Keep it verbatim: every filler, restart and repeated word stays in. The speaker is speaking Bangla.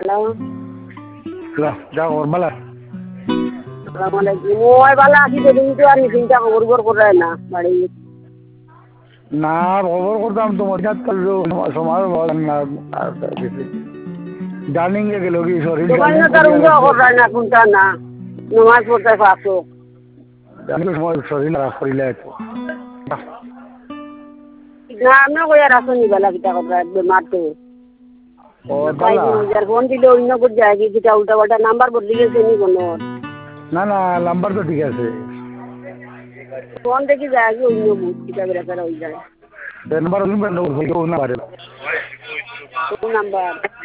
হ্যালো যা খবর বালা আসসালামু আলাইকুম ওই বালা আছি তো তুমি তো আর চিন্তা খবর খবর করে না বাড়ি না খবর করতাম তোমার কাছে করলো সময় বল না জানিং গেল কি শরীর তোমার না তার উঙ্গা করে না কোনটা না নমাজ পড়তে পারছো জানি সময় শরীর খারাপ করিলে তো না আমরা কই আর আসনি বালা কিটা করে বেমার তো ও তাই বালা যার ফোন দিলে অন্য কোথাও যায় কি কিটা উল্টা পাল্টা নাম্বার বদলে গেছে নি কোনো না না নাম্বার তো ঠিক আছে ফোন দেখি যায় কি অন্য বুঝ কিটা বেড়া হয়ে যায় নাম্বার না পারে কোন নাম্বার